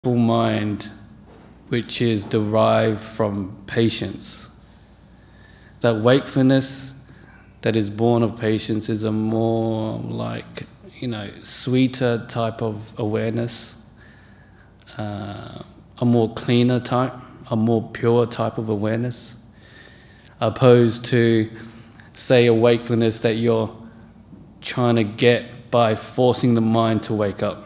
full mind which is derived from patience. That wakefulness that is born of patience is a more like, sweeter type of awareness, a more cleaner type, a more pure type of awareness, opposed to, say, a wakefulness that you're trying to get by forcing the mind to wake up.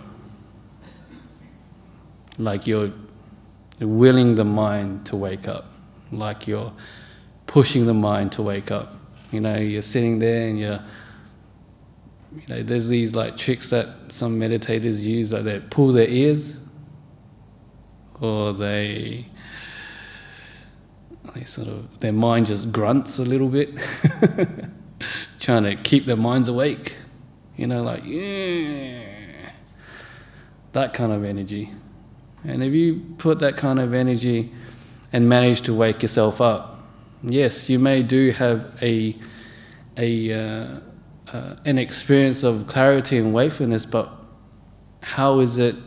Like you're willing the mind to wake up, like you're pushing the mind to wake up. You're sitting there and there's these like tricks that some meditators use, like they pull their ears, or their mind just grunts a little bit, trying to keep their minds awake, that kind of energy. And if you put that kind of energy and manage to wake yourself up, yes, you may do have an experience of clarity and wakefulness, but how does it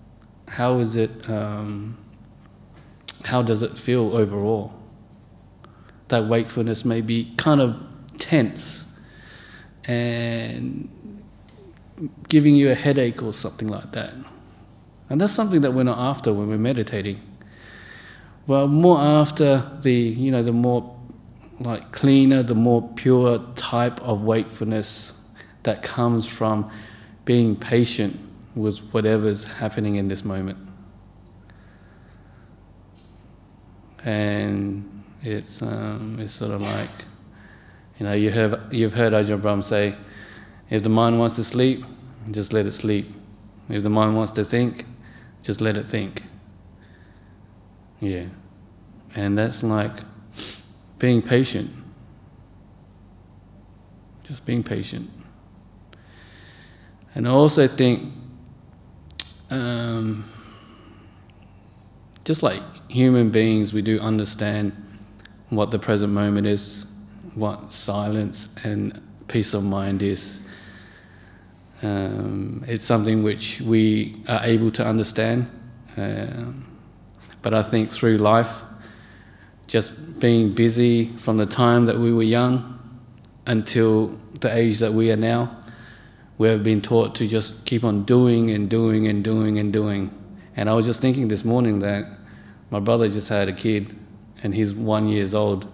feel overall? That wakefulness may be kind of tense and giving you a headache or something like that. And that's something that we're not after when we're meditating. We're more after the more like cleaner, the more pure type of wakefulness that comes from being patient with whatever's happening in this moment. And it's sort of like, you've heard Ajahn Brahm say, if the mind wants to sleep, just let it sleep. If the mind wants to think, just let it think. Yeah. And that's like being patient. Just being patient. And I also think, just like human beings, we do understand what the present moment is, what silence and peace of mind is. It's something which we are able to understand, but I think through life, just being busy from the time that we were young until the age that we are now, we have been taught to just keep on doing and doing and doing and doing. And I was just thinking this morning that my brother just had a kid and he's 1 year old.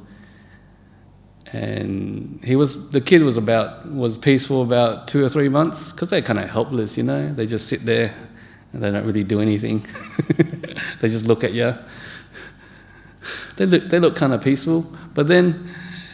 And the kid was peaceful about 2 or 3 months, because they're kind of helpless, They just sit there and they don't really do anything. They just look at you. They look kind of peaceful, but then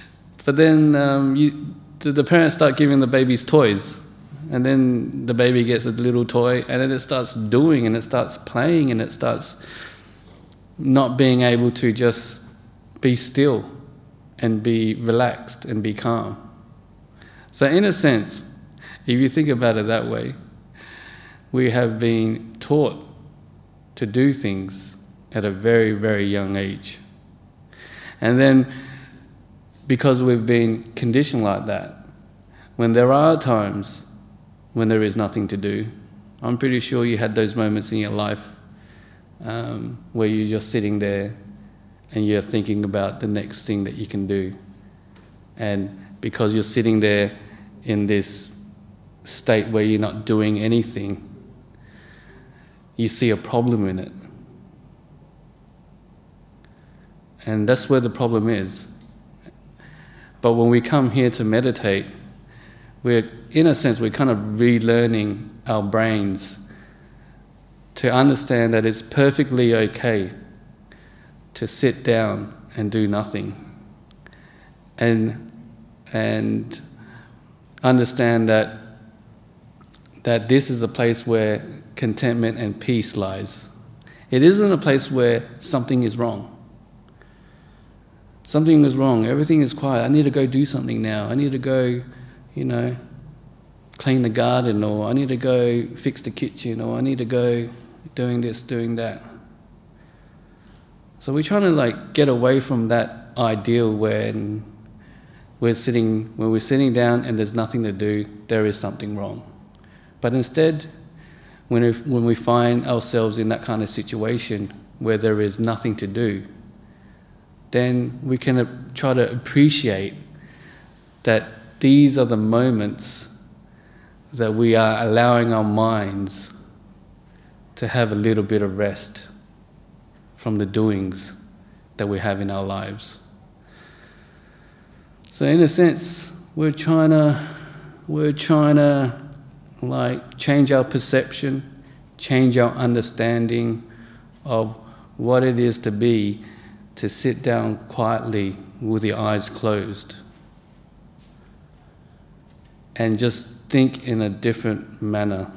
the parents start giving the babies toys, and then the baby gets a little toy, and then it starts doing, and it starts playing, and it starts not being able to just be still and be relaxed and be calm. So in a sense, if you think about it that way, we have been taught to do things at a very, very young age. And then, because we've been conditioned like that, when there are times when there is nothing to do, I'm pretty sure you had those moments in your life where you're just sitting there and you're thinking about the next thing that you can do. And because you're sitting there in this state where you're not doing anything, you see a problem in it. And that's where the problem is. But when we come here to meditate, in a sense, we're kind of relearning our brains to understand that it's perfectly okay to sit down and do nothing, and understand that this is a place where contentment and peace lies. It isn't a place where something is wrong. Something is wrong, everything is quiet, I need to go do something now, I need to go, clean the garden, or I need to go fix the kitchen, or I need to go doing this, doing that. So we're trying to get away from that ideal when we're sitting down and there's nothing to do, there is something wrong. But instead, when we find ourselves in that kind of situation where there is nothing to do, then we can try to appreciate that these are the moments that we are allowing our minds to have a little bit of rest from the doings that we have in our lives. So in a sense, we're trying to like change our perception, change our understanding of what it is to sit down quietly with your eyes closed and just think in a different manner.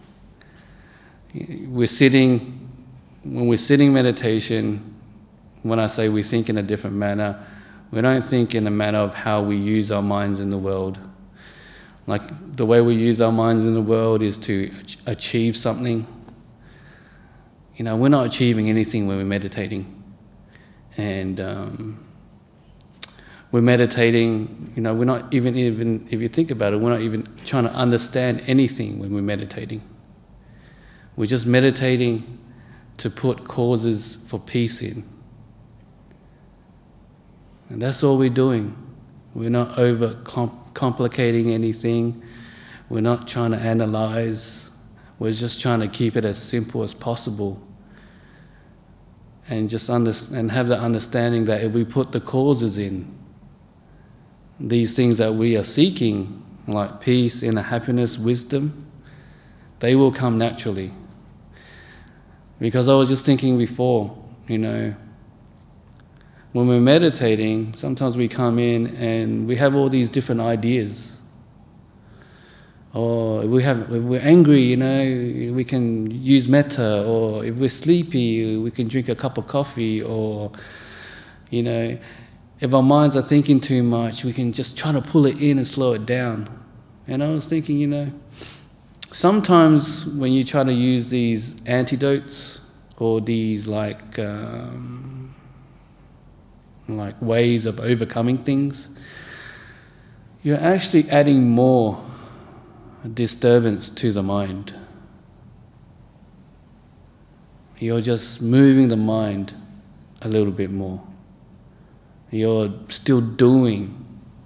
When we're sitting meditation, when I say we think in a different manner, we don't think in a manner of how we use our minds in the world. Like the way we use our minds in the world is to achieve something. You know, we're not achieving anything when we're meditating. And we're meditating, you know, we're not even, if you think about it, we're not even trying to understand anything when we're meditating. We're just meditating to put causes for peace in. And that's all we're doing. We're not complicating anything. We're not trying to analyze. We're just trying to keep it as simple as possible. And just and have the understanding that if we put the causes in, these things that we are seeking, like peace, inner happiness, wisdom, they will come naturally. Because I was just thinking before, you know, when we're meditating, sometimes we come in and we have all these different ideas. Or if we're angry, you know, we can use metta. Or if we're sleepy, we can drink a cup of coffee. Or, you know, if our minds are thinking too much, we can just try to pull it in and slow it down. And I was thinking, you know, sometimes when you try to use these antidotes or these like ways of overcoming things, you're actually adding more disturbance to the mind. You're just moving the mind a little bit more. You're still doing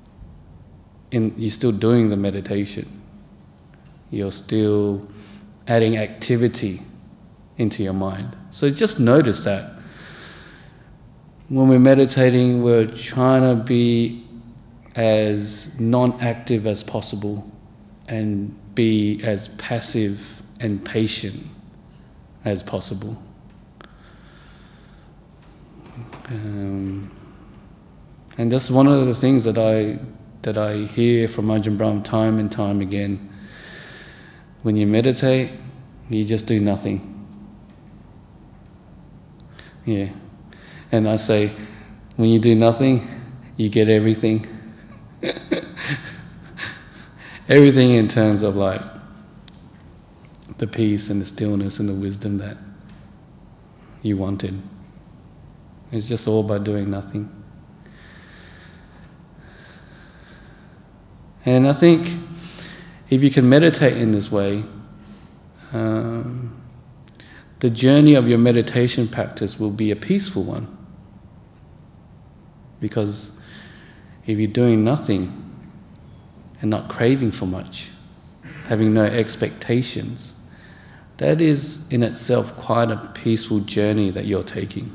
the meditation. You're still adding activity into your mind. So just notice that. When we're meditating, we're trying to be as non-active as possible and be as passive and patient as possible. And that's one of the things that I hear from Ajahn Brahm time and time again. When you meditate, you just do nothing. Yeah. And I say, when you do nothing, you get everything. Everything in terms of like the peace and the stillness and the wisdom that you wanted. It's just all by doing nothing. And I think if you can meditate in this way, the journey of your meditation practice will be a peaceful one. Because if you're doing nothing and not craving for much, having no expectations, that is in itself quite a peaceful journey that you're taking.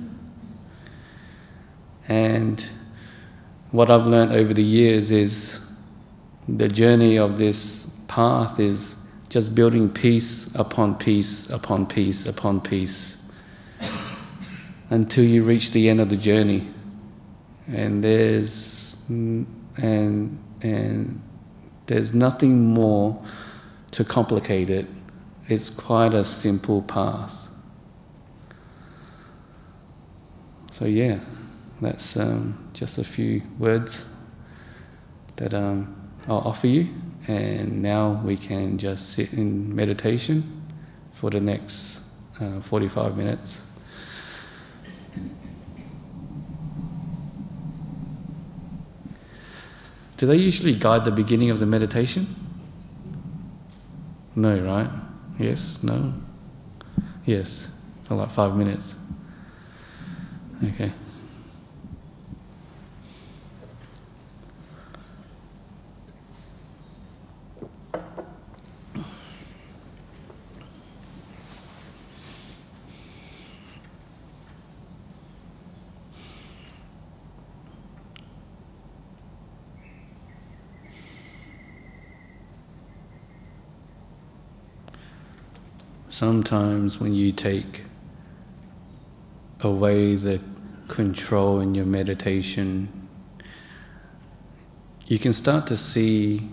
And what I've learned over the years is the journey of this path is just building peace upon peace upon peace upon peace until you reach the end of the journey. And there's nothing more to complicate it. It's quite a simple path. So yeah, that's just a few words that I'll offer you. And now we can just sit in meditation for the next 45 minutes. Do they usually guide the beginning of the meditation? No, right? Yes? No? Yes, for like 5 minutes. Okay. Sometimes when you take away the control in your meditation, you can start to see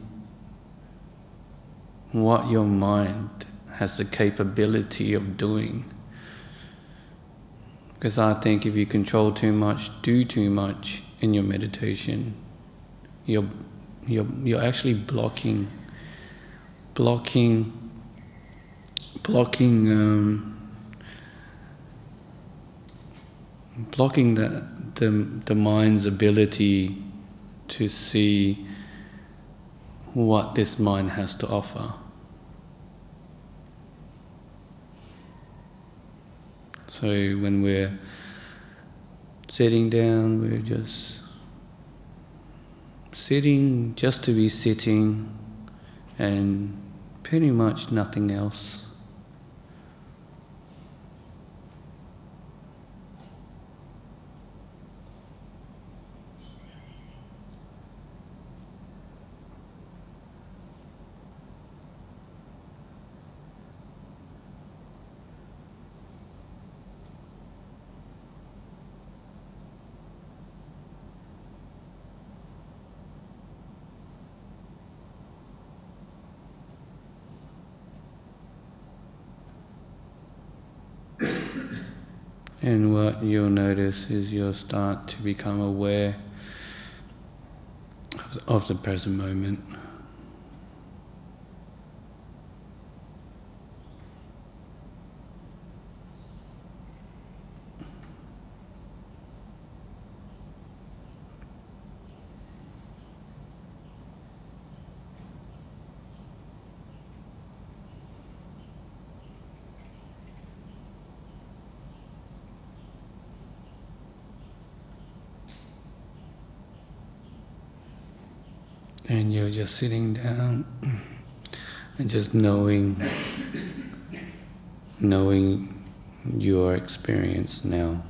what your mind has the capability of doing. Because I think if you control too much, do too much in your meditation, you're actually blocking the mind's ability to see what this mind has to offer. So when we're sitting down, we're just sitting just to be sitting and pretty much nothing else. And what you'll notice is you'll start to become aware of the present moment. And you're just sitting down and just knowing your experience now.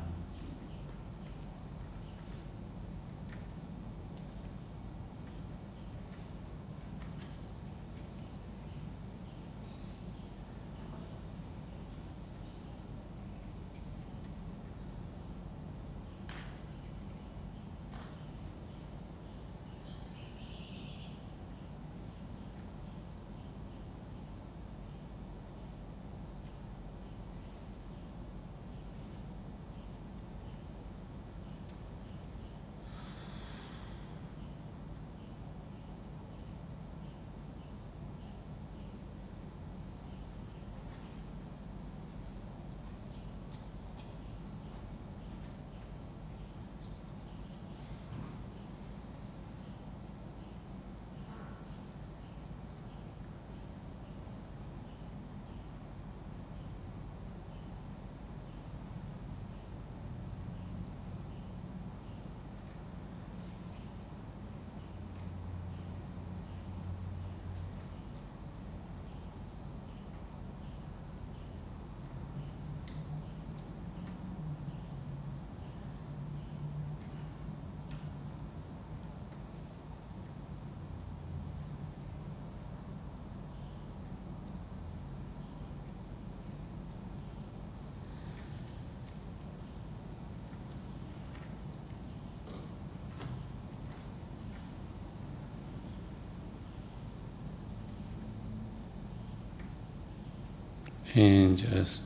And just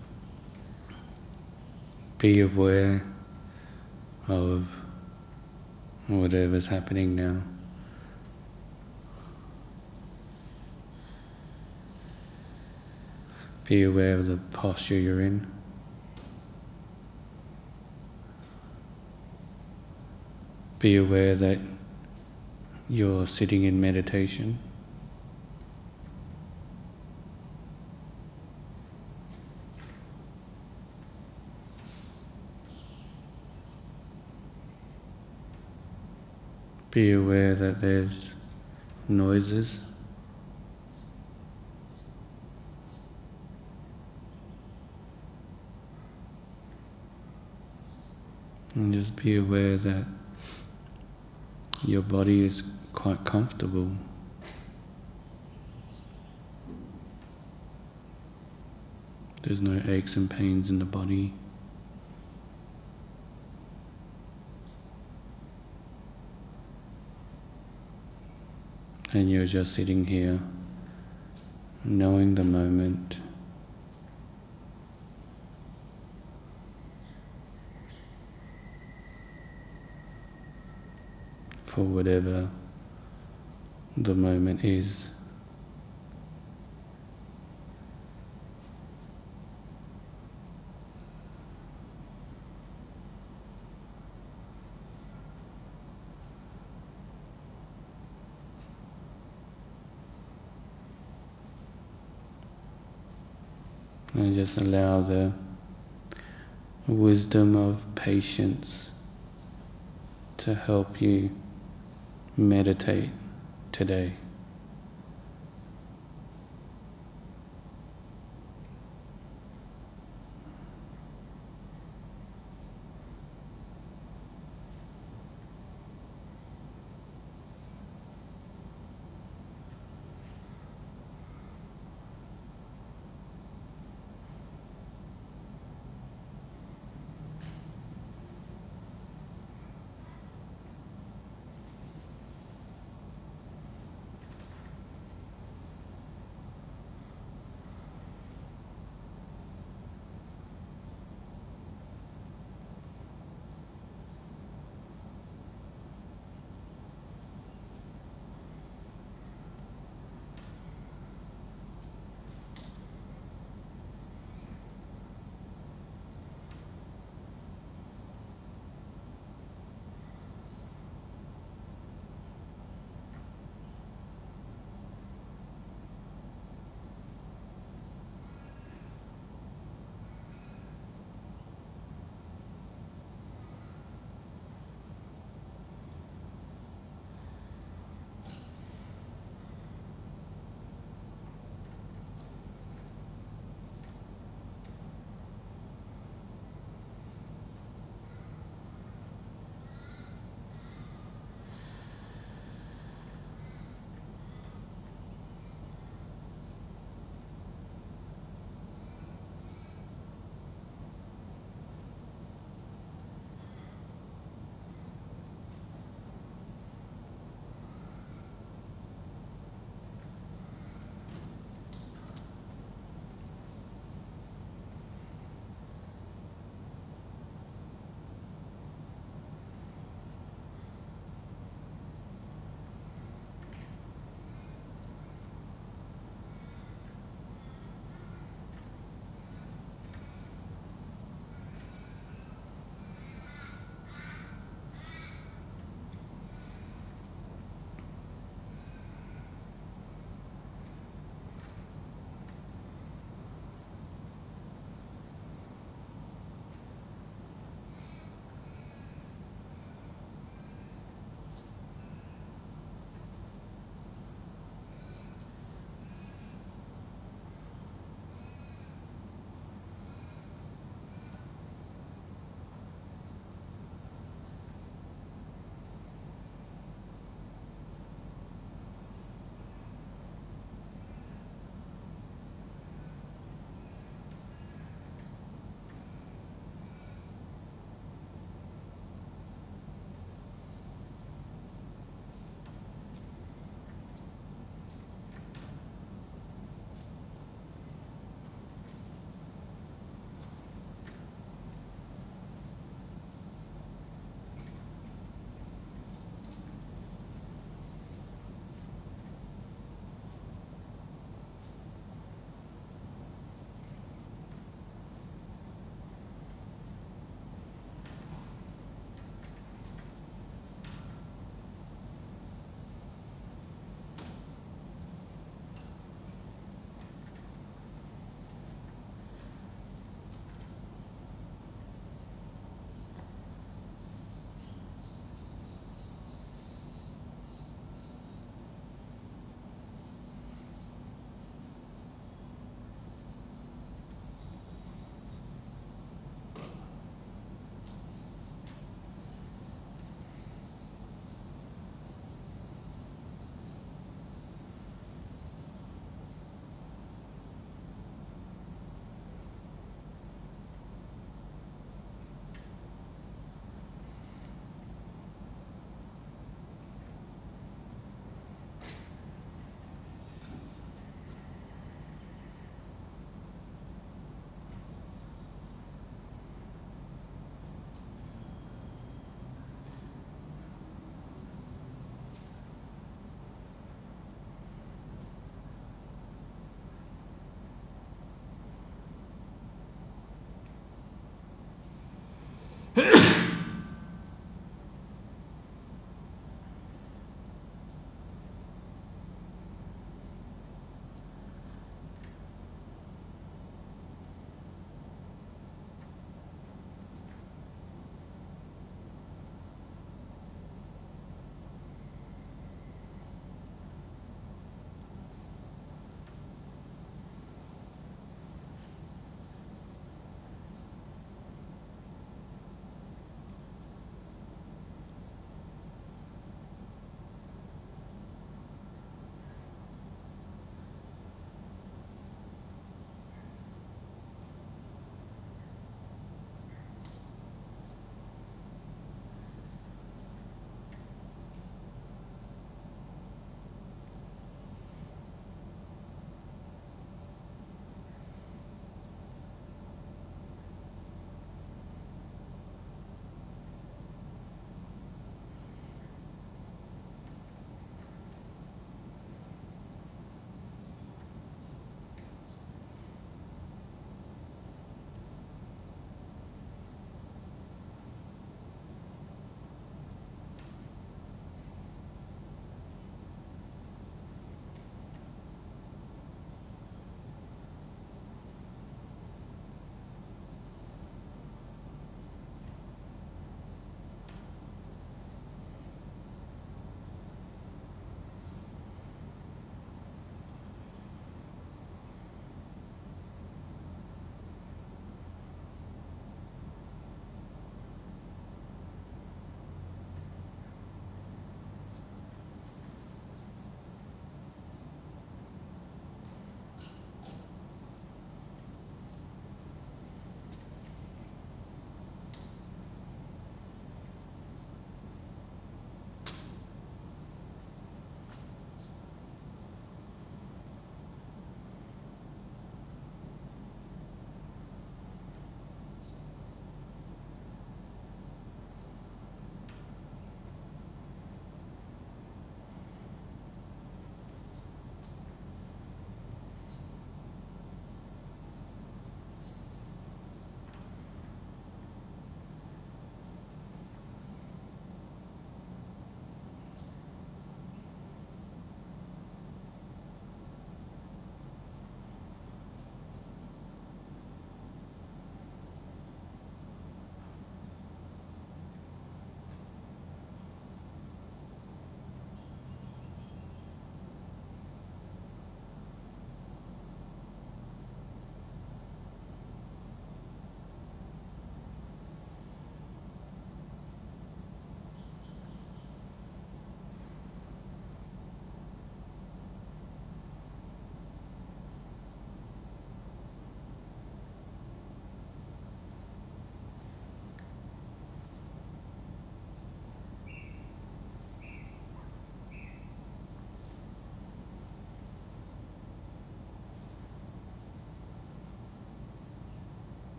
be aware of whatever's happening now. Be aware of the posture you're in. Be aware that you're sitting in meditation. Be aware that there's noises. And just be aware that your body is quite comfortable. There's no aches and pains in the body. And you're just sitting here, knowing the moment. For whatever the moment is. And just allow the wisdom of patience to help you meditate today.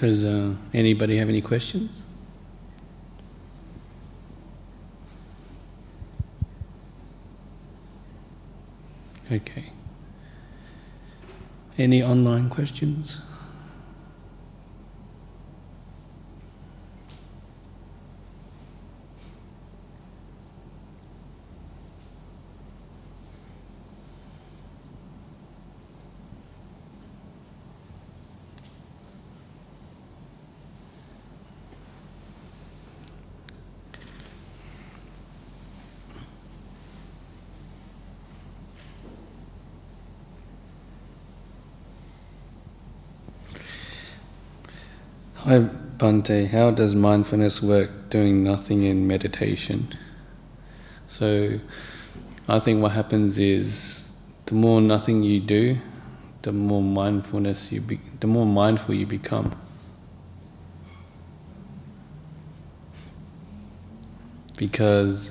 Does anybody have any questions? Okay. Any online questions? Hi Bhante, how does mindfulness work doing nothing in meditation? So I think what happens is the more nothing you do, the more mindful you become. Because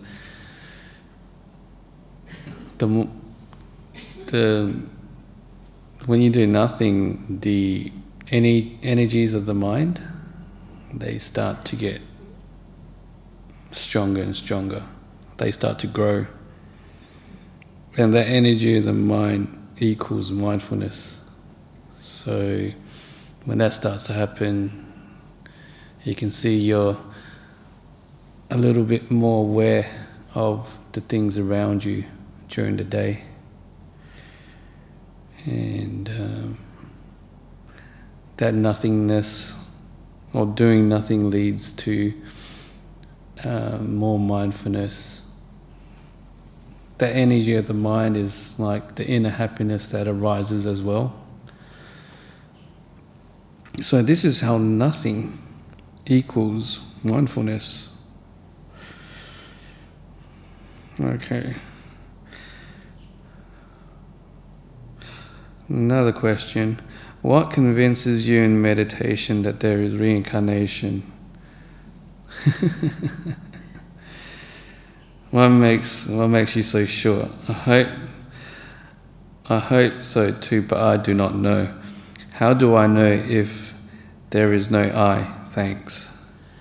when you do nothing, the energies of the mind, they start to get stronger and stronger. They start to grow. And that energy of the mind equals mindfulness. So when that starts to happen, you can see you're a little bit more aware of the things around you during the day. And that nothingness or doing nothing leads to more mindfulness. The energy of the mind is like the inner happiness that arises as well. So this is how nothing equals mindfulness. Okay. Another question. What convinces you in meditation that there is reincarnation? What makes you so sure? I hope so too, but I do not know. How do I know if there is no I? Thanks.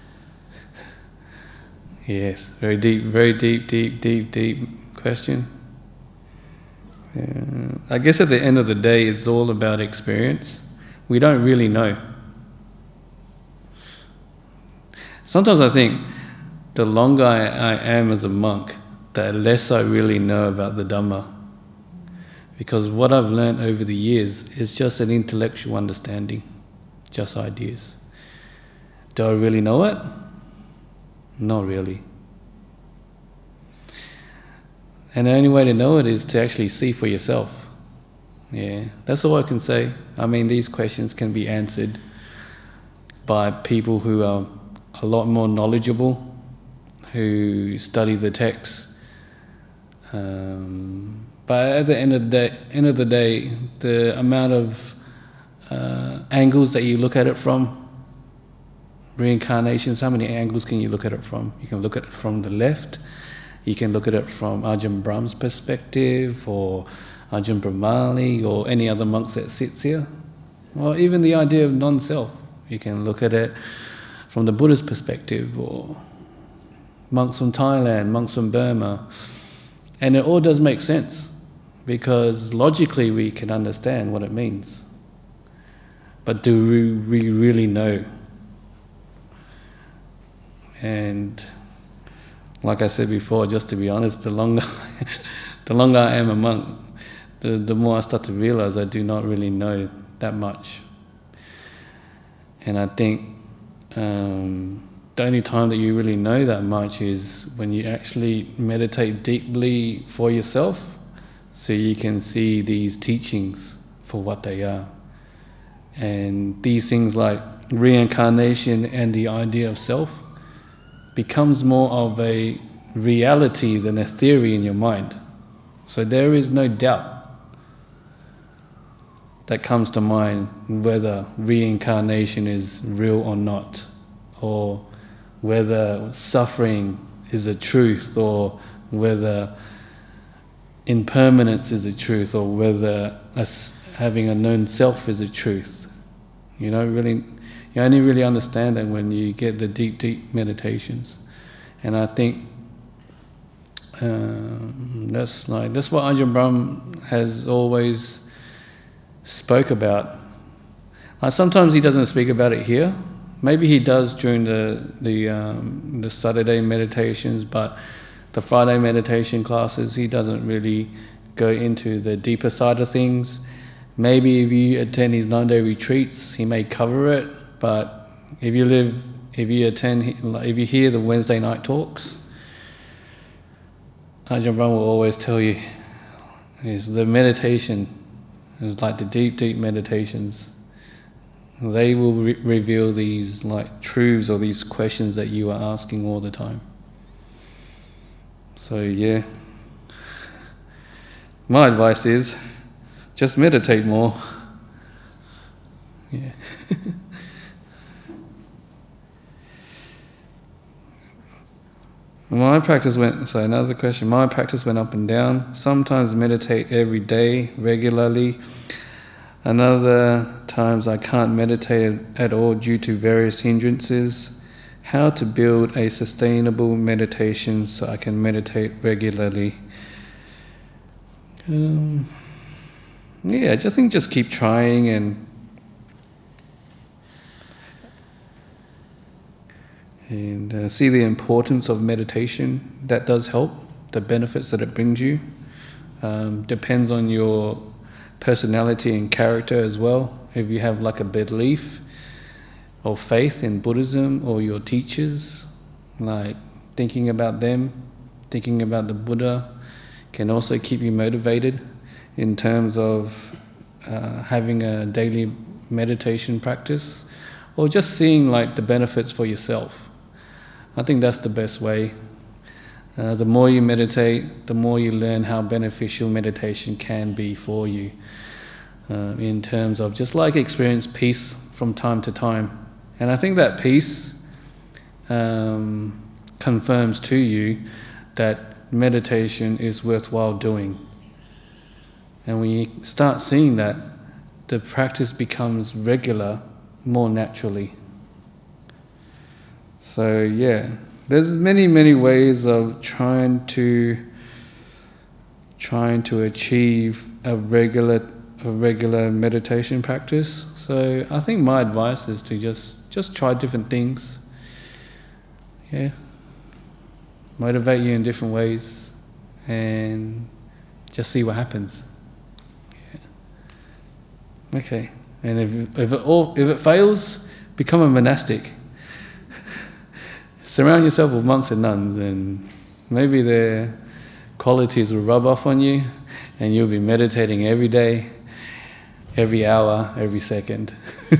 Yes, very deep question. I guess at the end of the day, it's all about experience. We don't really know. Sometimes I think the longer I am as a monk, the less I really know about the Dhamma. Because what I've learned over the years is just an intellectual understanding, just ideas. Do I really know it? Not really. And the only way to know it is to actually see for yourself. Yeah, that's all I can say. I mean, these questions can be answered by people who are a lot more knowledgeable, who study the texts. But at the end of the day, the amount of angles that you look at it from, reincarnations, how many angles can you look at it from? You can look at it from the left. You can look at it from Ajahn Brahm's perspective, or Ajahn Brahmali, or any other monks that sits here. Or even the idea of non-self. You can look at it from the Buddha's perspective, or monks from Thailand, monks from Burma. And it all does make sense, because logically we can understand what it means. But do we really know? And like I said before, just to be honest, the longer I am a monk, the more I start to realize I do not really know that much. And I think the only time that you really know that much is when you actually meditate deeply for yourself, so you can see these teachings for what they are. And these things like reincarnation and the idea of self becomes more of a reality than a theory in your mind. So there is no doubt that comes to mind whether reincarnation is real or not, or whether suffering is a truth, or whether impermanence is a truth, or whether having a known self is a truth. You don't really You only really understand it when you get the deep, deep meditations. And I think that's what Ajahn Brahm has always spoke about. Sometimes he doesn't speak about it here. Maybe he does during the Saturday meditations, but the Friday meditation classes, he doesn't really go into the deeper side of things. Maybe if you attend his 9-day retreats, he may cover it. But if you hear the Wednesday night talks, Ajahn Brahm will always tell you, is the meditation is like the deep, deep meditations. They will reveal these like truths or these questions that you are asking all the time. So yeah, my advice is just meditate more. Yeah. My practice went up and down. Sometimes meditate every day, regularly. Another times I can't meditate at all due to various hindrances. How to build a sustainable meditation so I can meditate regularly. I just keep trying and see the importance of meditation. That does help, the benefits that it brings you. Depends on your personality and character as well. If you have like a belief or faith in Buddhism or your teachers, like thinking about them, thinking about the Buddha, can also keep you motivated in terms of having a daily meditation practice, or just seeing like the benefits for yourself. I think that's the best way. The more you meditate, the more you learn how beneficial meditation can be for you, in terms of just like experience peace from time to time. And I think that peace confirms to you that meditation is worthwhile doing. And when you start seeing that, the practice becomes regular more naturally. So yeah, there's many ways of trying to achieve a regular meditation practice. So I think my advice is to just try different things. Yeah, motivate you in different ways, and just see what happens. Yeah. Okay, and if it fails, become a monastic. Surround yourself with monks and nuns, and maybe their qualities will rub off on you, and you'll be meditating every day, every hour, every second.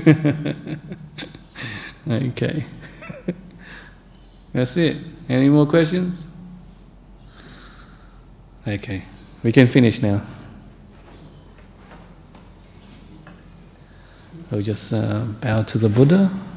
Okay. That's it. Any more questions? Okay, we can finish now. We'll just bow to the Buddha.